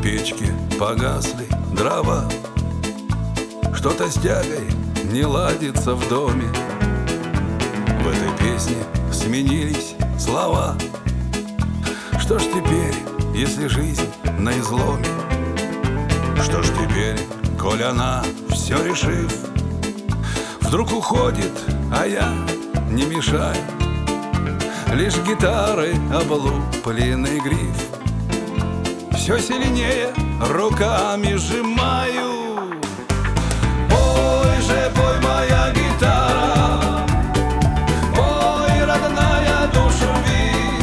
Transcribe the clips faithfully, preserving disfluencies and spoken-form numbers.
печке погасли дрова, что-то с тягой не ладится в доме. В этой песне сменились слова. Что ж теперь, если жизнь на изломе? Что ж теперь, коль она, все решив, вдруг уходит, а я не мешаю, лишь гитары облупленный гриф все сильнее руками сжимаю. Пой же, пой, моя гитара, пой, родная, душу рви.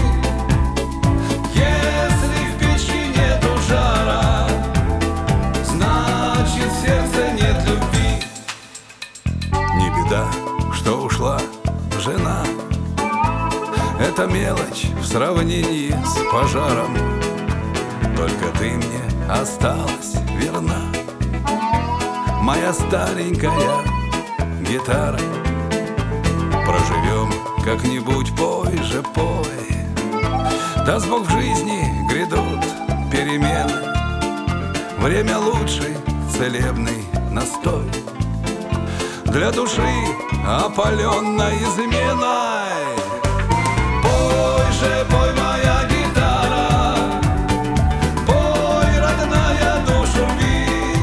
Если в печи нету жара, значит, в сердце нет любви. Не беда, что ушла жена, это мелочь в сравнении с пожаром. Только ты мне осталась верна, моя старенькая гитара. Проживем как-нибудь, пой же, пой. Даст Бог, в жизни грядут перемены, время лучший целебный настой для души, опаленной изменой. Пой же, пой, моя гитара, пой, родная, душу рви.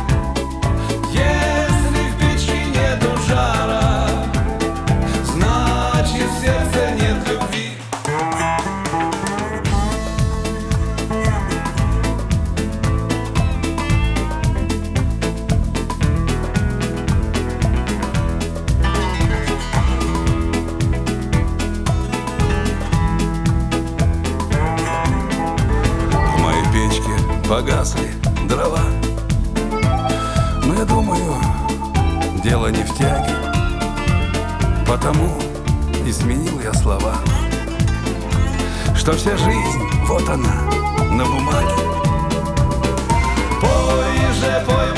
Если в печи нету жара, значит, в сердце нет любви. Погасли дрова, но я думаю, дело не в тяге, потому и сменил я слова, что вся жизнь, вот она, на бумаге. Пой же, пой,